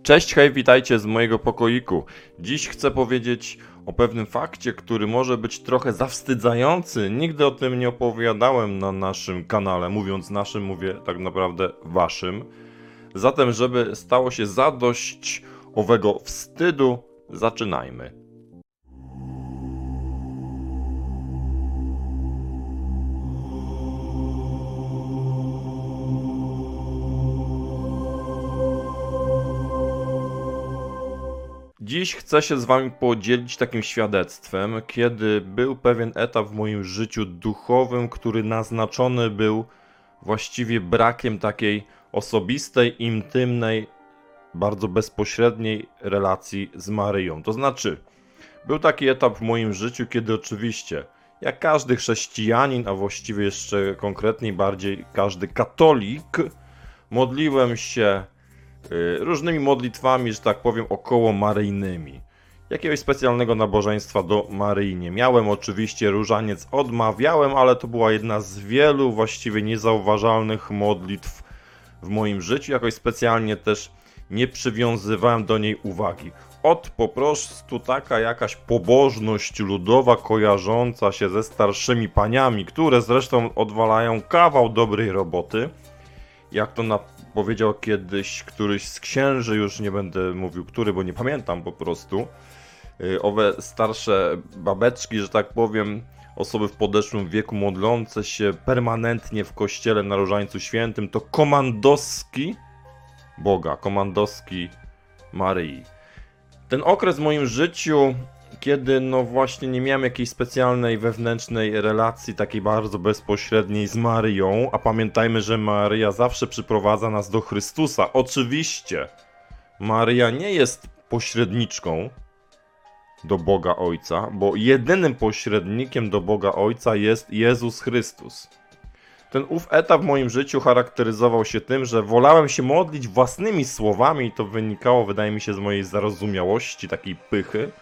Cześć, hej, witajcie z mojego pokoiku. Dziś chcę powiedzieć o pewnym fakcie, który może być trochę zawstydzający. Nigdy o tym nie opowiadałem na naszym kanale. Mówiąc naszym, mówię tak naprawdę waszym. Zatem, żeby stało się zadość owego wstydu, zaczynajmy. Dziś chcę się z wami podzielić takim świadectwem, kiedy był pewien etap w moim życiu duchowym, który naznaczony był właściwie brakiem takiej osobistej, intymnej, bardzo bezpośredniej relacji z Maryją. To znaczy, był taki etap w moim życiu, kiedy oczywiście, jak każdy chrześcijanin, a właściwie jeszcze konkretniej bardziej każdy katolik, modliłem się różnymi modlitwami, że tak powiem, około maryjnymi. Jakiegoś specjalnego nabożeństwa do Maryi nie miałem, oczywiście różaniec odmawiałem, ale to była jedna z wielu właściwie niezauważalnych modlitw w moim życiu. Jakoś specjalnie też nie przywiązywałem do niej uwagi. Po prostu taka jakaś pobożność ludowa kojarząca się ze starszymi paniami, które zresztą odwalają kawał dobrej roboty. Jak to powiedział kiedyś któryś z księży, już nie będę mówił który, bo nie pamiętam po prostu. Owe starsze babeczki, że tak powiem, osoby w podeszłym wieku modlące się permanentnie w kościele na Różańcu Świętym, to komandowski Boga, komandowski Maryi. Ten okres w moim życiu, kiedy no właśnie nie miałem jakiejś specjalnej wewnętrznej relacji, takiej bardzo bezpośredniej z Maryją, a pamiętajmy, że Maryja zawsze przyprowadza nas do Chrystusa. Oczywiście Maryja nie jest pośredniczką do Boga Ojca, bo jedynym pośrednikiem do Boga Ojca jest Jezus Chrystus. Ten etap w moim życiu charakteryzował się tym, że wolałem się modlić własnymi słowami i to wynikało, wydaje mi się, z mojej zarozumiałości, takiej pychy.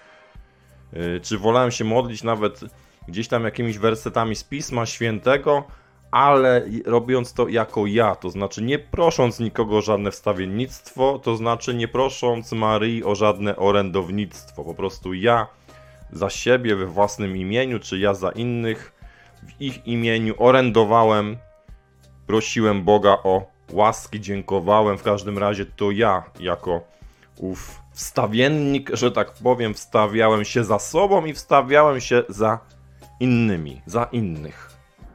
Czy wolałem się modlić nawet gdzieś tam jakimiś wersetami z Pisma Świętego, ale robiąc to jako ja, to znaczy nie prosząc nikogo o żadne wstawiennictwo, to znaczy nie prosząc Maryi o żadne orędownictwo. Po prostu ja za siebie we własnym imieniu, czy ja za innych w ich imieniu orędowałem, prosiłem Boga o łaski, dziękowałem. W każdym razie to ja jako ów wstawiennik, że tak powiem, wstawiałem się za sobą i wstawiałem się za innymi, za innych.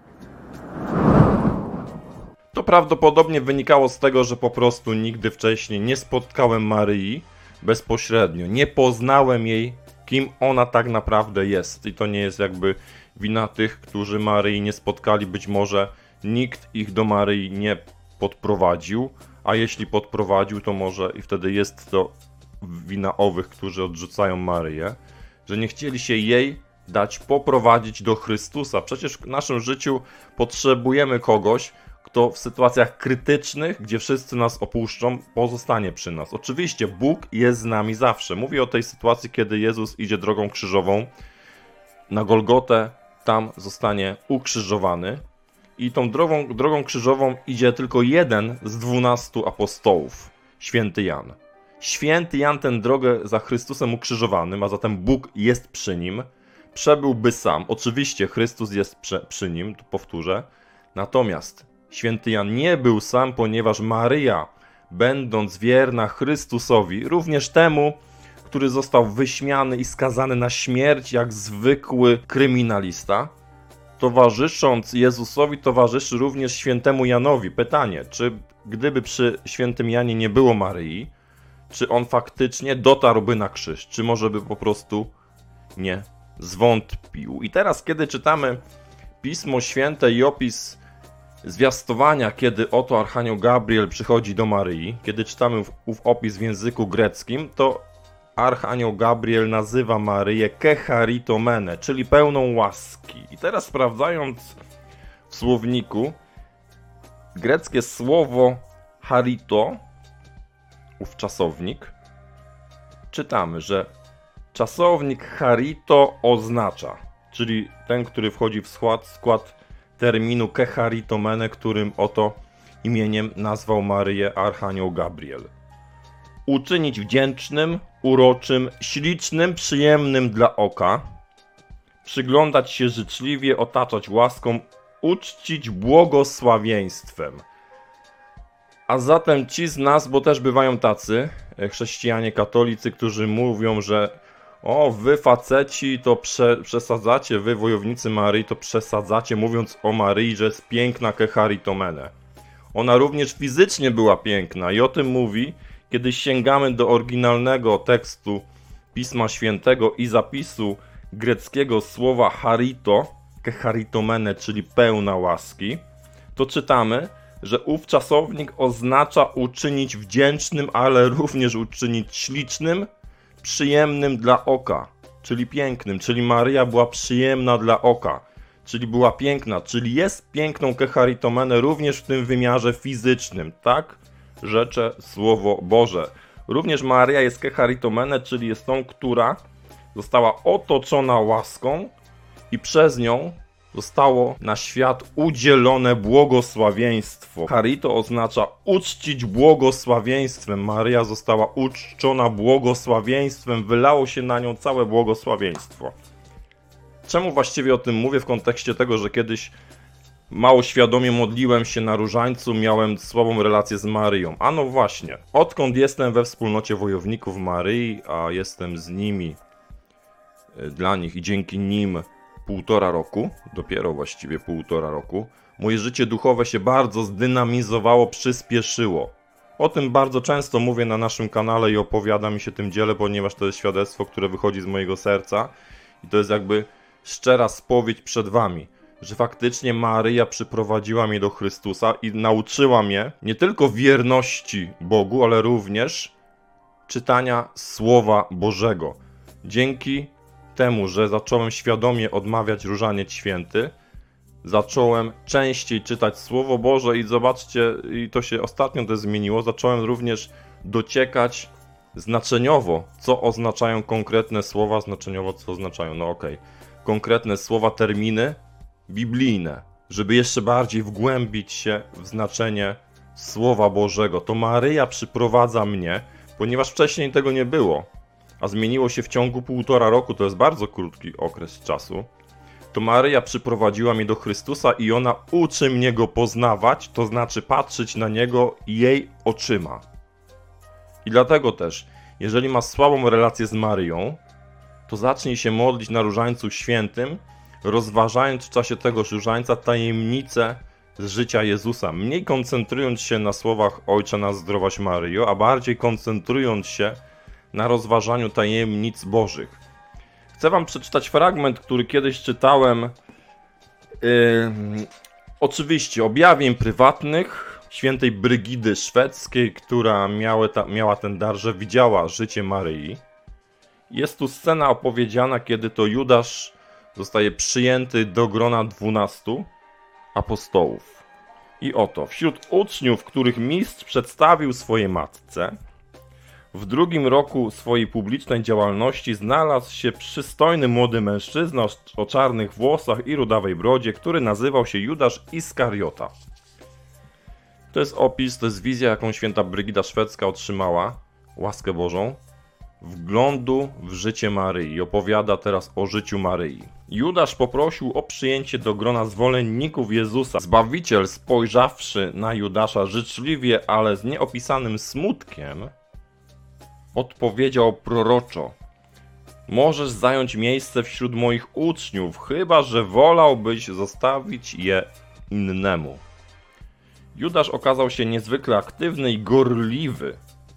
To prawdopodobnie wynikało z tego, że po prostu nigdy wcześniej nie spotkałem Maryi bezpośrednio. Nie poznałem jej, kim ona tak naprawdę jest. I to nie jest jakby wina tych, którzy Maryi nie spotkali. Być może nikt ich do Maryi nie podprowadził, a jeśli podprowadził, to może i wtedy jest to wina owych, którzy odrzucają Maryję, że nie chcieli się jej dać poprowadzić do Chrystusa. Przecież w naszym życiu potrzebujemy kogoś, kto w sytuacjach krytycznych, gdzie wszyscy nas opuszczą, pozostanie przy nas. Oczywiście Bóg jest z nami zawsze. Mówię o tej sytuacji, kiedy Jezus idzie drogą krzyżową na Golgotę, tam zostanie ukrzyżowany i tą drogą krzyżową idzie tylko jeden z 12 apostołów, święty Jan. Święty Jan tę drogę za Chrystusem ukrzyżowanym, a zatem Bóg jest przy nim, przebyłby sam. Oczywiście Chrystus jest przy nim, tu powtórzę. Natomiast święty Jan nie był sam, ponieważ Maryja, będąc wierna Chrystusowi, również temu, który został wyśmiany i skazany na śmierć jak zwykły kryminalista, towarzysząc Jezusowi, towarzyszy również świętemu Janowi. Pytanie, czy gdyby przy świętym Janie nie było Maryi, czy on faktycznie dotarłby na krzyż, czy może by po prostu nie zwątpił. I teraz, kiedy czytamy Pismo Święte i opis zwiastowania, kiedy oto Archanioł Gabriel przychodzi do Maryi, kiedy czytamy ów opis w języku greckim, to Archanioł Gabriel nazywa Maryję kecharitomene, czyli pełną łaski. I teraz sprawdzając w słowniku, greckie słowo charito, ów czasownik, czytamy, że czasownik charito oznacza, czyli ten, który wchodzi w skład terminu kecharitomene, którym oto imieniem nazwał Maryję Archanioł Gabriel. uczynić wdzięcznym, uroczym, ślicznym, przyjemnym dla oka, przyglądać się życzliwie, otaczać łaską, uczcić błogosławieństwem. A zatem ci z nas, bo też bywają tacy chrześcijanie, katolicy, którzy mówią, że o, wy faceci to przesadzacie, wy wojownicy Maryi to przesadzacie, mówiąc o Maryi, że jest piękna ke charitomene. Ona również fizycznie była piękna i o tym mówi, kiedy sięgamy do oryginalnego tekstu Pisma Świętego i zapisu greckiego słowa charito, ke charitomene, czyli pełna łaski, to czytamy, że ów czasownik oznacza uczynić wdzięcznym, ale również uczynić ślicznym, przyjemnym dla oka, czyli pięknym, czyli Maryja była przyjemna dla oka, czyli była piękna, czyli jest piękną ke charitomene również w tym wymiarze fizycznym, tak rzecze Słowo Boże. Również Maryja jest ke charitomene, czyli jest tą, która została otoczona łaską i przez nią zostało na świat udzielone błogosławieństwo. Charito oznacza uczcić błogosławieństwem. Maryja została uczczona błogosławieństwem, wylało się na nią całe błogosławieństwo. Czemu właściwie o tym mówię? W kontekście tego, że kiedyś mało świadomie modliłem się na różańcu, miałem słabą relację z Maryją. A no właśnie, odkąd jestem we wspólnocie wojowników Maryi, a jestem z nimi, dla nich i dzięki nim 1,5 roku, dopiero właściwie 1,5 roku, moje życie duchowe się bardzo zdynamizowało, przyspieszyło. O tym bardzo często mówię na naszym kanale i opowiadam i się tym dzielę, ponieważ to jest świadectwo, które wychodzi z mojego serca i to jest jakby szczera spowiedź przed wami, że faktycznie Maryja przyprowadziła mnie do Chrystusa i nauczyła mnie nie tylko wierności Bogu, ale również czytania Słowa Bożego. Dzięki temu, że zacząłem świadomie odmawiać różaniec święty, zacząłem częściej czytać Słowo Boże i zobaczcie, i to się ostatnio też zmieniło, zacząłem również dociekać znaczeniowo, co oznaczają konkretne słowa, znaczeniowo co oznaczają, konkretne słowa, terminy biblijne, żeby jeszcze bardziej wgłębić się w znaczenie Słowa Bożego. To Maryja przyprowadza mnie, ponieważ wcześniej tego nie było, a zmieniło się w ciągu 1,5 roku, to jest bardzo krótki okres czasu, to Maryja przyprowadziła mnie do Chrystusa i ona uczy mnie Go poznawać, to znaczy patrzeć na Niego jej oczyma. I dlatego też, jeżeli masz słabą relację z Maryją, to zacznij się modlić na Różańcu Świętym, rozważając w czasie tegoż różańca tajemnice z życia Jezusa, mniej koncentrując się na słowach Ojcze nas zdrowaś Maryjo, a bardziej koncentrując się na rozważaniu tajemnic Bożych. Chcę wam przeczytać fragment, który kiedyś czytałem, oczywiście objawień prywatnych świętej Brygidy Szwedzkiej, która miała ten dar, że widziała życie Maryi. Jest tu scena opowiedziana, kiedy to Judasz zostaje przyjęty do grona 12 apostołów. I oto, wśród uczniów, których mistrz przedstawił swojej matce, w 2. roku swojej publicznej działalności znalazł się przystojny młody mężczyzna o czarnych włosach i rudawej brodzie, który nazywał się Judasz Iskariota. To jest opis, to jest wizja, jaką święta Brygida Szwedzka otrzymała, łaskę Bożą, wglądu w życie Maryi. Opowiada teraz o życiu Maryi. Judasz poprosił o przyjęcie do grona zwolenników Jezusa. Zbawiciel, spojrzawszy na Judasza życzliwie, ale z nieopisanym smutkiem, odpowiedział proroczo: możesz zająć miejsce wśród moich uczniów, chyba że wolałbyś zostawić je innemu. Judasz okazał się niezwykle aktywny i gorliwy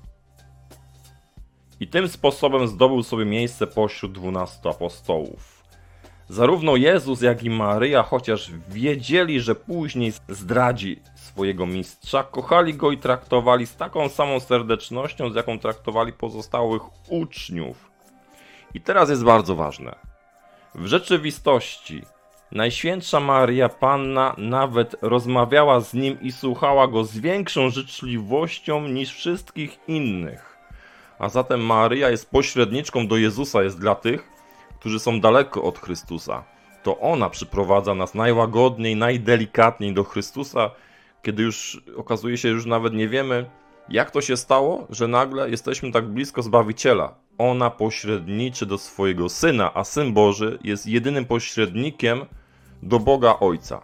i tym sposobem zdobył sobie miejsce pośród 12 apostołów. Zarówno Jezus, jak i Maryja, chociaż wiedzieli, że później zdradzi swojego mistrza, kochali go i traktowali z taką samą serdecznością, z jaką traktowali pozostałych uczniów. I teraz jest bardzo ważne. W rzeczywistości Najświętsza Maryja Panna nawet rozmawiała z nim i słuchała go z większą życzliwością niż wszystkich innych. A zatem Maryja jest pośredniczką do Jezusa, jest dla tych, którzy są daleko od Chrystusa. To ona przyprowadza nas najłagodniej, najdelikatniej do Chrystusa, kiedy już okazuje się, że już nawet nie wiemy, Jak to się stało, że nagle jesteśmy tak blisko Zbawiciela? Ona pośredniczy do swojego Syna, a Syn Boży jest jedynym pośrednikiem do Boga Ojca.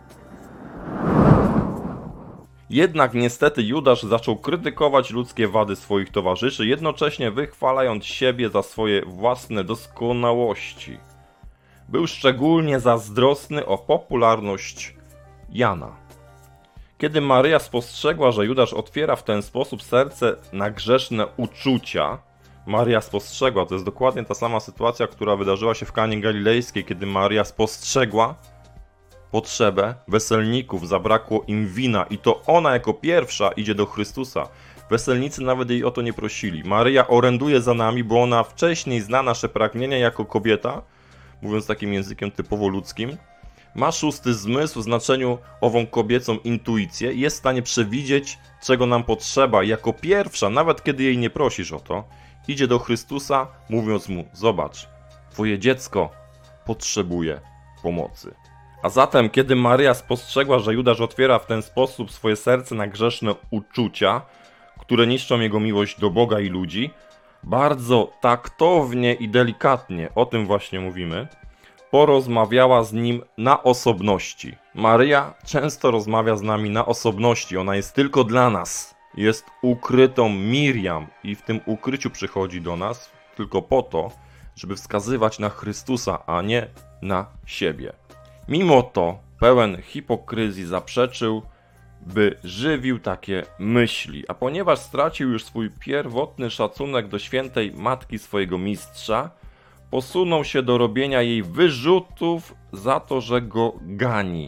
Jednak niestety Judasz zaczął krytykować ludzkie wady swoich towarzyszy, jednocześnie wychwalając siebie za swoje własne doskonałości. Był szczególnie zazdrosny o popularność Jana. Kiedy Maryja spostrzegła, że Judasz otwiera w ten sposób serce na grzeszne uczucia, Maryja spostrzegła, to jest dokładnie ta sama sytuacja, która wydarzyła się w Kanie Galilejskiej, kiedy Maryja spostrzegła potrzebę weselników, zabrakło im wina i to ona jako pierwsza idzie do Chrystusa. Weselnicy nawet jej o to nie prosili. Maryja oręduje za nami, bo ona wcześniej zna nasze pragnienia jako kobieta, mówiąc takim językiem typowo ludzkim. Ma szósty zmysł w znaczeniu ową kobiecą intuicję i jest w stanie przewidzieć, czego nam potrzeba. Jako pierwsza, nawet kiedy jej nie prosisz o to, idzie do Chrystusa, mówiąc mu: zobacz, twoje dziecko potrzebuje pomocy. A zatem, kiedy Maryja spostrzegła, że Judasz otwiera w ten sposób swoje serce na grzeszne uczucia, które niszczą jego miłość do Boga i ludzi, bardzo taktownie i delikatnie, o tym właśnie mówimy, porozmawiała z nim na osobności. Maryja często rozmawia z nami na osobności, ona jest tylko dla nas. Jest ukrytą Miriam i w tym ukryciu przychodzi do nas tylko po to, żeby wskazywać na Chrystusa, a nie na siebie. Mimo to pełen hipokryzji zaprzeczył, by żywił takie myśli, a ponieważ stracił już swój pierwotny szacunek do świętej matki swojego mistrza, posunął się do robienia jej wyrzutów za to, że go gani.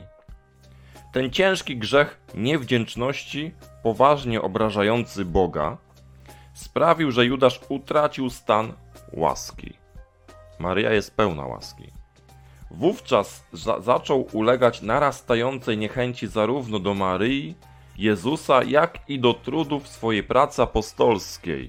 Ten ciężki grzech niewdzięczności, poważnie obrażający Boga, sprawił, że Judasz utracił stan łaski. Maryja jest pełna łaski. Wówczas zaczął ulegać narastającej niechęci zarówno do Maryi, Jezusa, jak i do trudów swojej pracy apostolskiej.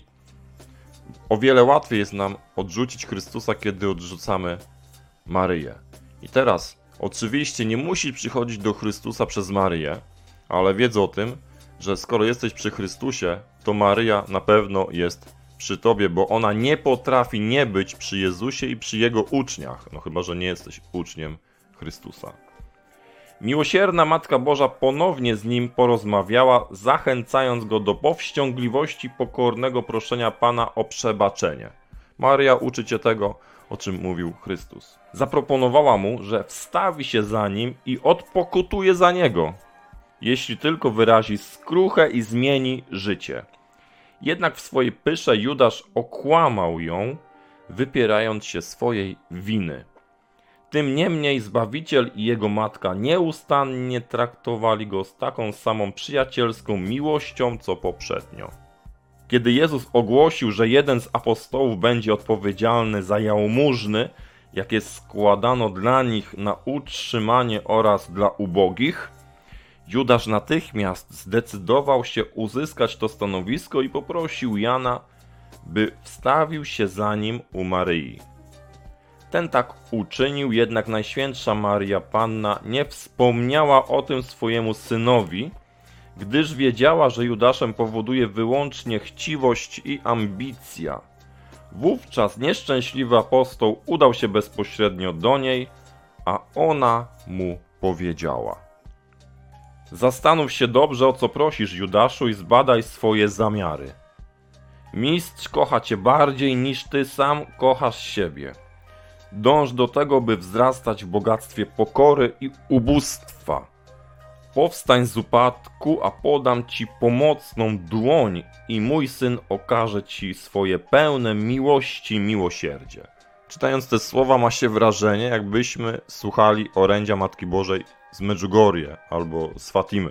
O wiele łatwiej jest nam odrzucić Chrystusa, kiedy odrzucamy Maryję. I teraz, oczywiście nie musisz przychodzić do Chrystusa przez Maryję, ale wiedz o tym, że skoro jesteś przy Chrystusie, to Maryja na pewno jest przy tobie, bo ona nie potrafi nie być przy Jezusie i przy Jego uczniach, no chyba że nie jesteś uczniem Chrystusa. Miłosierna Matka Boża ponownie z nim porozmawiała, zachęcając go do powściągliwości pokornego proszenia Pana o przebaczenie. Maryja uczy cię tego, o czym mówił Chrystus. Zaproponowała mu, że wstawi się za nim i odpokutuje za niego, jeśli tylko wyrazi skruchę i zmieni życie. Jednak w swojej pysze Judasz okłamał ją, wypierając się swojej winy. Tym niemniej Zbawiciel i jego matka nieustannie traktowali go z taką samą przyjacielską miłością, co poprzednio. Kiedy Jezus ogłosił, że jeden z apostołów będzie odpowiedzialny za jałmużny, jakie składano dla nich na utrzymanie oraz dla ubogich, Judasz natychmiast zdecydował się uzyskać to stanowisko i poprosił Jana, by wstawił się za nim u Maryi. Ten tak uczynił, jednak Najświętsza Maryja Panna nie wspomniała o tym swojemu synowi, gdyż wiedziała, że Judaszem powoduje wyłącznie chciwość i ambicja. Wówczas nieszczęśliwy apostoł udał się bezpośrednio do niej, a ona mu powiedziała: zastanów się dobrze, o co prosisz, Judaszu, i zbadaj swoje zamiary. Mistrz kocha cię bardziej niż ty sam kochasz siebie. Dąż do tego, by wzrastać w bogactwie pokory i ubóstwa. Powstań z upadku, a podam ci pomocną dłoń i mój syn okaże ci swoje pełne miłości miłosierdzie. Czytając te słowa ma się wrażenie, jakbyśmy słuchali orędzia Matki Bożej z Medjugorje albo z Fatimy.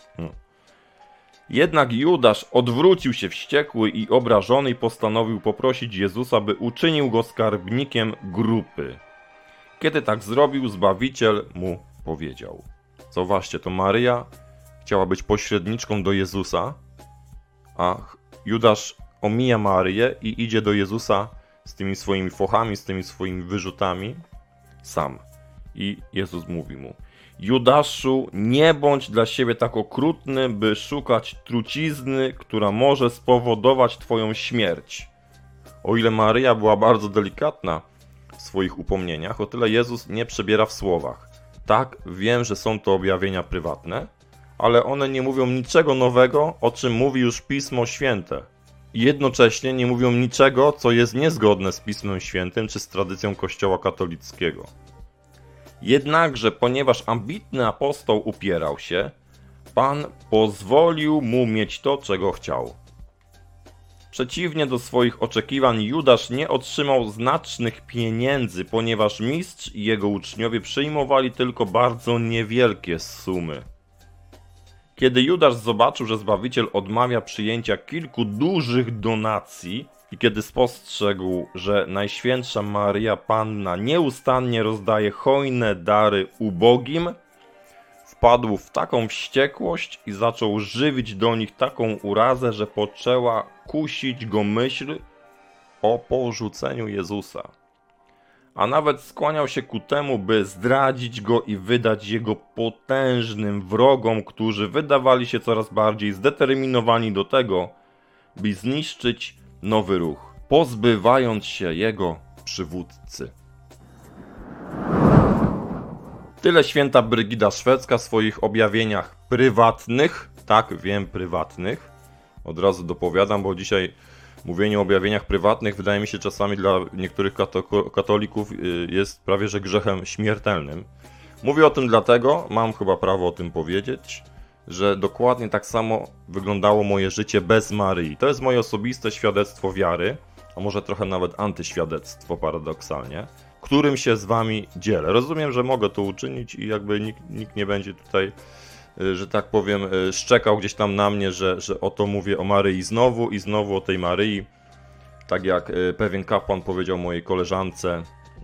Jednak Judasz odwrócił się wściekły i obrażony i postanowił poprosić Jezusa, by uczynił go skarbnikiem grupy. Kiedy tak zrobił, Zbawiciel mu powiedział. Zauważcie, to Maryja chciała być pośredniczką do Jezusa, a Judasz omija Maryję i idzie do Jezusa z tymi swoimi fochami, z tymi swoimi wyrzutami sam. I Jezus mówi mu: Judaszu, nie bądź dla siebie tak okrutny, by szukać trucizny, która może spowodować twoją śmierć. O ile Maryja była bardzo delikatna w swoich upomnieniach, o tyle Jezus nie przebiera w słowach. Tak, wiem, że są to objawienia prywatne, ale one nie mówią niczego nowego, o czym mówi już Pismo Święte. I jednocześnie nie mówią niczego, co jest niezgodne z Pismem Świętym czy z tradycją Kościoła katolickiego. Jednakże, ponieważ ambitny apostoł upierał się, Pan pozwolił mu mieć to, czego chciał. Przeciwnie do swoich oczekiwań, Judasz nie otrzymał znacznych pieniędzy, ponieważ mistrz i jego uczniowie przyjmowali tylko bardzo niewielkie sumy. Kiedy Judasz zobaczył, że Zbawiciel odmawia przyjęcia kilku dużych donacji i kiedy spostrzegł, że Najświętsza Maryja Panna nieustannie rozdaje hojne dary ubogim, wpadł w taką wściekłość i zaczął żywić do nich taką urazę, że poczęła kusić go myśl o porzuceniu Jezusa. A nawet skłaniał się ku temu, by zdradzić go i wydać jego potężnym wrogom, którzy wydawali się coraz bardziej zdeterminowani do tego, by zniszczyć nowy ruch, pozbywając się jego przywódcy. Tyle święta Brygida Szwedzka w swoich objawieniach prywatnych, tak wiem, prywatnych, od razu dopowiadam, bo dzisiaj mówienie o objawieniach prywatnych wydaje mi się czasami dla niektórych katolików jest prawie że grzechem śmiertelnym. Mówię o tym dlatego, mam chyba prawo o tym powiedzieć, że dokładnie tak samo wyglądało moje życie bez Maryi. To jest moje osobiste świadectwo wiary, a może trochę nawet antyświadectwo paradoksalnie, którym się z wami dzielę. Rozumiem, że mogę to uczynić i jakby nikt nie będzie tutaj, że tak powiem, szczekał gdzieś tam na mnie, że oto mówię o Maryi znowu i znowu o tej Maryi. Tak jak pewien kapłan powiedział mojej koleżance,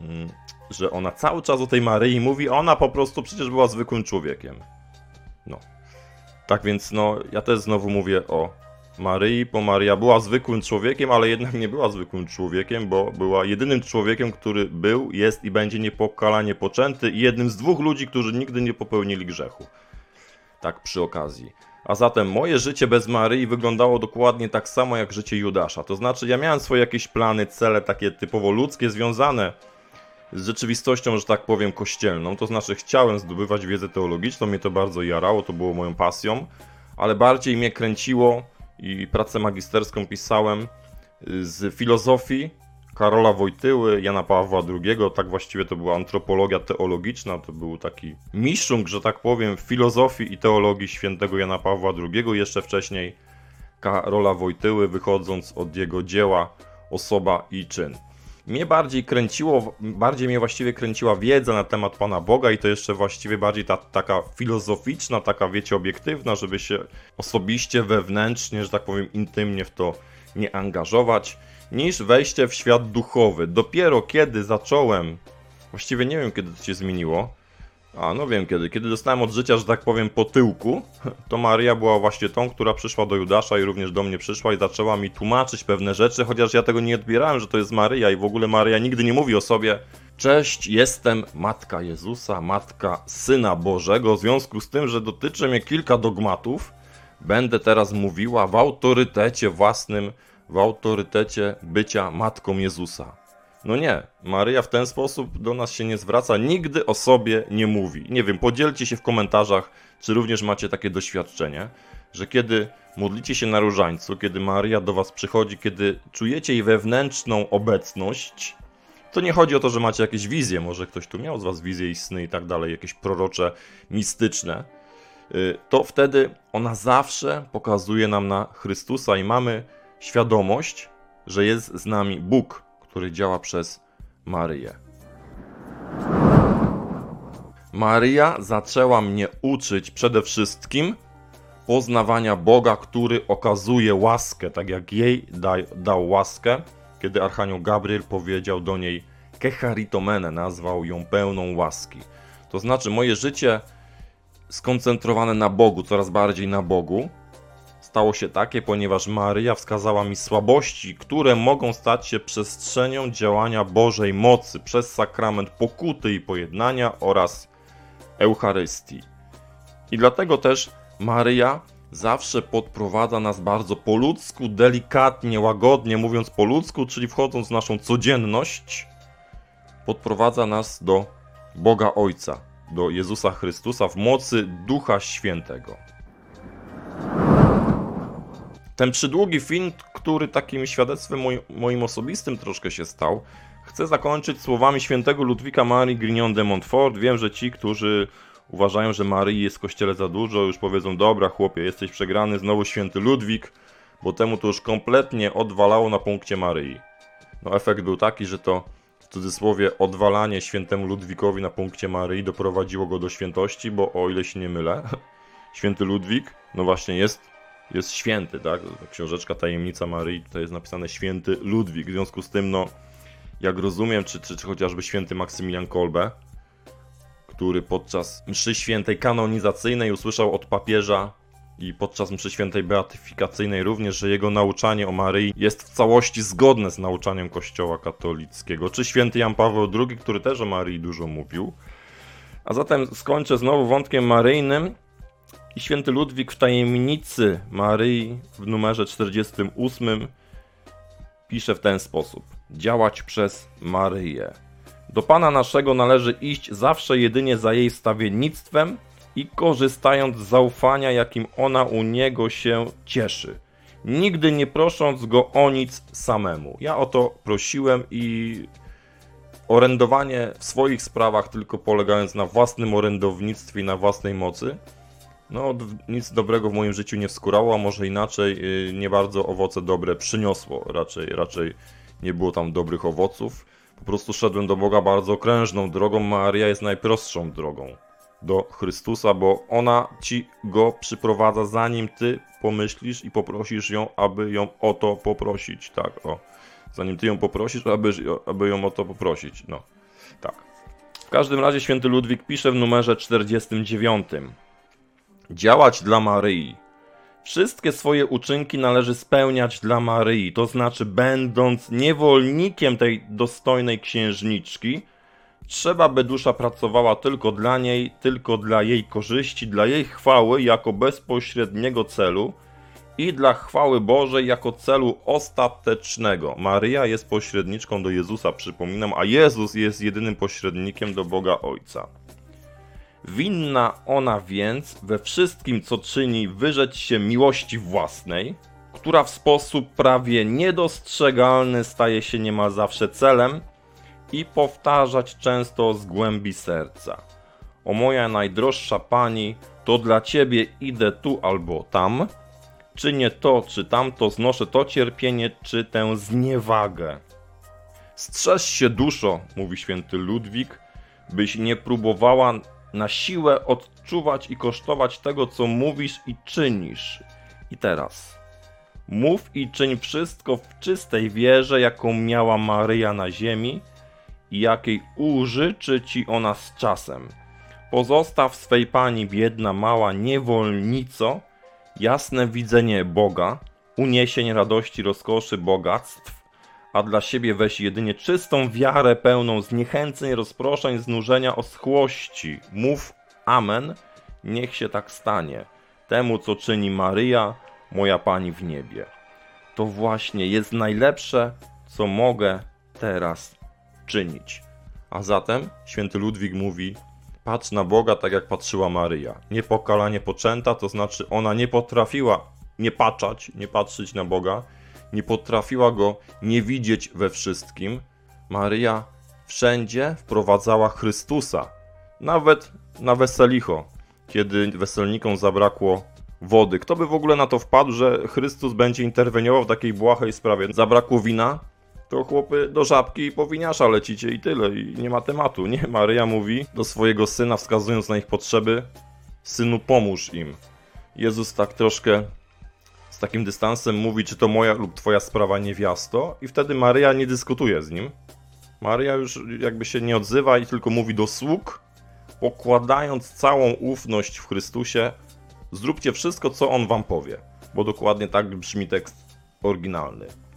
że ona cały czas o tej Maryi mówi, a ona po prostu przecież była zwykłym człowiekiem. No. Tak więc no, ja też znowu mówię o Maryi, bo Maryja była zwykłym człowiekiem, ale jednak nie była zwykłym człowiekiem, bo była jedynym człowiekiem, który był, jest i będzie niepokalanie poczęty i jednym z dwóch ludzi, którzy nigdy nie popełnili grzechu. Tak przy okazji. A zatem moje życie bez Maryi wyglądało dokładnie tak samo jak życie Judasza. To znaczy ja miałem swoje jakieś plany, cele takie typowo ludzkie, związane z rzeczywistością, że tak powiem, kościelną. To znaczy chciałem zdobywać wiedzę teologiczną, mnie to bardzo jarało, to było moją pasją, ale bardziej mnie kręciło i pracę magisterską pisałem z filozofii Karola Wojtyły, Jana Pawła II, tak właściwie to była antropologia teologiczna, to był taki miszung, że tak powiem, filozofii i teologii świętego Jana Pawła II, jeszcze wcześniej Karola Wojtyły, wychodząc od jego dzieła Osoba i czyn. Mnie bardziej mnie właściwie kręciła wiedza na temat Pana Boga i to jeszcze właściwie bardziej taka filozoficzna, taka wiecie, obiektywna, żeby się osobiście, wewnętrznie, że tak powiem, intymnie w to nie angażować, niż wejście w świat duchowy. Dopiero kiedy zacząłem, właściwie nie wiem kiedy to się zmieniło, no wiem kiedy dostałem od życia, że tak powiem, po tyłku, to Maryja była właśnie tą, która przyszła do Judasza i również do mnie przyszła i zaczęła mi tłumaczyć pewne rzeczy, chociaż ja tego nie odbierałem, że to jest Maryja i w ogóle Maryja nigdy nie mówi o sobie: cześć, jestem Matka Jezusa, Matka Syna Bożego, w związku z tym, że dotyczy mnie kilka dogmatów, będę teraz mówiła w autorytecie własnym, w autorytecie bycia Matką Jezusa. No nie, Maryja w ten sposób do nas się nie zwraca, nigdy o sobie nie mówi. Nie wiem, podzielcie się w komentarzach, czy również macie takie doświadczenie, że kiedy modlicie się na różańcu, kiedy Maryja do was przychodzi, kiedy czujecie jej wewnętrzną obecność, to nie chodzi o to, że macie jakieś wizje, może ktoś tu miał z was wizje i sny i tak dalej, jakieś prorocze, mistyczne, to wtedy ona zawsze pokazuje nam na Chrystusa i mamy świadomość, że jest z nami Bóg, który działa przez Maryję. Maryja zaczęła mnie uczyć przede wszystkim poznawania Boga, który okazuje łaskę, tak jak jej dał łaskę, kiedy Archanioł Gabriel powiedział do niej Kecharitomene, nazwał ją pełną łaski. To znaczy moje życie skoncentrowane na Bogu, coraz bardziej na Bogu, stało się takie, ponieważ Maryja wskazała mi słabości, które mogą stać się przestrzenią działania Bożej mocy przez sakrament pokuty i pojednania oraz Eucharystii. I dlatego też Maryja zawsze podprowadza nas bardzo po ludzku, delikatnie, łagodnie, mówiąc po ludzku, czyli wchodząc w naszą codzienność, podprowadza nas do Boga Ojca, do Jezusa Chrystusa w mocy Ducha Świętego. Ten przydługi film, który takim świadectwem moim osobistym troszkę się stał, chcę zakończyć słowami świętego Ludwika Marii Grignon de Montfort. Wiem, że ci, którzy uważają, że Maryi jest w kościele za dużo, już powiedzą: dobra chłopie, jesteś przegrany, znowu święty Ludwik, bo temu to już kompletnie odwalało na punkcie Maryi. No efekt był taki, że to w cudzysłowie odwalanie świętemu Ludwikowi na punkcie Maryi doprowadziło go do świętości, bo o ile się nie mylę, święty Ludwik, no właśnie jest święty, tak? Książeczka Tajemnica Maryi, tutaj jest napisane święty Ludwik, w związku z tym, no jak rozumiem, czy chociażby święty Maksymilian Kolbe, który podczas mszy świętej kanonizacyjnej usłyszał od papieża i podczas mszy świętej beatyfikacyjnej również, że jego nauczanie o Maryi jest w całości zgodne z nauczaniem Kościoła katolickiego, czy święty Jan Paweł II, który też o Maryi dużo mówił. A zatem skończę znowu wątkiem maryjnym i święty Ludwik w Tajemnicy Maryi w numerze 48 pisze w ten sposób: działać przez Maryję. Do Pana naszego należy iść zawsze jedynie za jej wstawiennictwem i korzystając z zaufania, jakim ona u Niego się cieszy, nigdy nie prosząc Go o nic samemu. Ja o to prosiłem i orędowanie w swoich sprawach tylko polegając na własnym orędownictwie i na własnej mocy, no nic dobrego w moim życiu nie wskórało, a może inaczej, nie bardzo owoce dobre przyniosło, raczej nie było tam dobrych owoców. Po prostu szedłem do Boga bardzo okrężną drogą. Maryja jest najprostszą drogą do Chrystusa, bo ona ci Go przyprowadza, zanim ty pomyślisz i poprosisz ją, aby ją o to poprosić. Tak, o. Zanim ty ją poprosisz, aby ją o to poprosić. No, tak. W każdym razie święty Ludwik pisze w numerze 49. Działać dla Maryi. Wszystkie swoje uczynki należy spełniać dla Maryi, to znaczy będąc niewolnikiem tej dostojnej księżniczki, trzeba by dusza pracowała tylko dla niej, tylko dla jej korzyści, dla jej chwały jako bezpośredniego celu i dla chwały Bożej jako celu ostatecznego. Maryja jest pośredniczką do Jezusa, przypominam, a Jezus jest jedynym pośrednikiem do Boga Ojca. Winna ona więc we wszystkim, co czyni, wyrzec się miłości własnej, która w sposób prawie niedostrzegalny staje się niemal zawsze celem, i powtarzać często z głębi serca: o moja najdroższa Pani, to dla Ciebie idę tu albo tam, czynię to czy tamto, znoszę to cierpienie czy tę zniewagę. Strzeż się, duszo, mówi święty Ludwik, byś nie próbowała na siłę odczuwać i kosztować tego, co mówisz i czynisz. I teraz mów i czyń wszystko w czystej wierze, jaką miała Maryja na ziemi i jakiej użyczy ci ona z czasem. Pozostaw swej Pani, biedna, mała niewolnico, jasne widzenie Boga, uniesień radości, rozkoszy, bogactw, a dla siebie weź jedynie czystą wiarę pełną zniechęceń, rozproszeń, znużenia, oschłości. Mów amen, niech się tak stanie. Temu, co czyni Maryja, moja Pani w niebie. To właśnie jest najlepsze, co mogę teraz czynić. A zatem święty Ludwik mówi: patrz na Boga tak, jak patrzyła Maryja. Niepokalanie poczęta, to znaczy ona nie potrafiła nie patrzeć na Boga, nie potrafiła Go nie widzieć we wszystkim. Maryja wszędzie wprowadzała Chrystusa. Nawet na weselicho, kiedy weselnikom zabrakło wody. Kto by w ogóle na to wpadł, że Chrystus będzie interweniował w takiej błahej sprawie? Zabrakło wina? To chłopy do żabki i po winiarza lecicie i tyle. I nie ma tematu. Nie, Maryja mówi do swojego syna, wskazując na ich potrzeby: synu, pomóż im. Jezus tak troszkę z takim dystansem mówi: czy to moja lub twoja sprawa, niewiasto? I wtedy Maryja nie dyskutuje z nim. Maryja już jakby się nie odzywa i tylko mówi do sług, pokładając całą ufność w Chrystusie: zróbcie wszystko, co On wam powie. Bo dokładnie tak brzmi tekst oryginalny.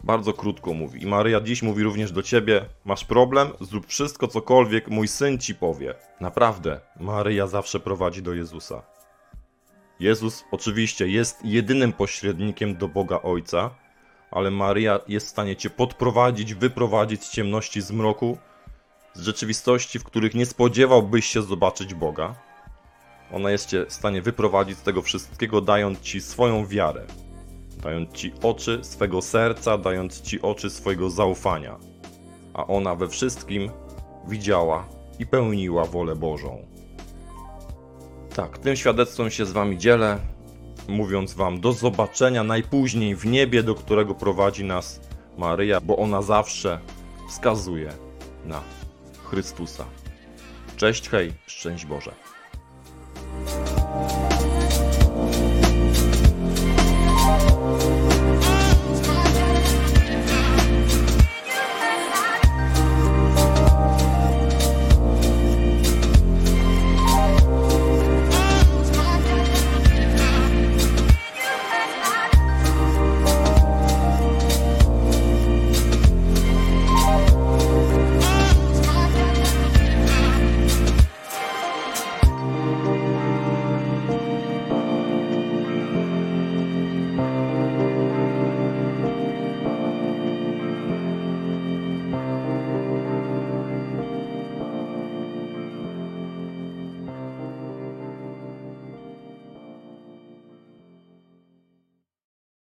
Bardzo krótko mówi. I Maryja dziś mówi również do ciebie: masz problem? Zrób wszystko, cokolwiek mój syn ci powie. Naprawdę, Maryja zawsze prowadzi do Jezusa. Jezus oczywiście jest jedynym pośrednikiem do Boga Ojca, ale Maryja jest w stanie cię podprowadzić, wyprowadzić z ciemności, z mroku, z rzeczywistości, w których nie spodziewałbyś się zobaczyć Boga. Ona jest cię w stanie wyprowadzić z tego wszystkiego, dając ci swoją wiarę, dając ci oczy swego serca, dając ci oczy swojego zaufania. A ona we wszystkim widziała i pełniła wolę Bożą. Tak, tym świadectwem się z wami dzielę, mówiąc wam do zobaczenia najpóźniej w niebie, do którego prowadzi nas Maryja, bo ona zawsze wskazuje na Chrystusa. Cześć, hej, szczęść Boże.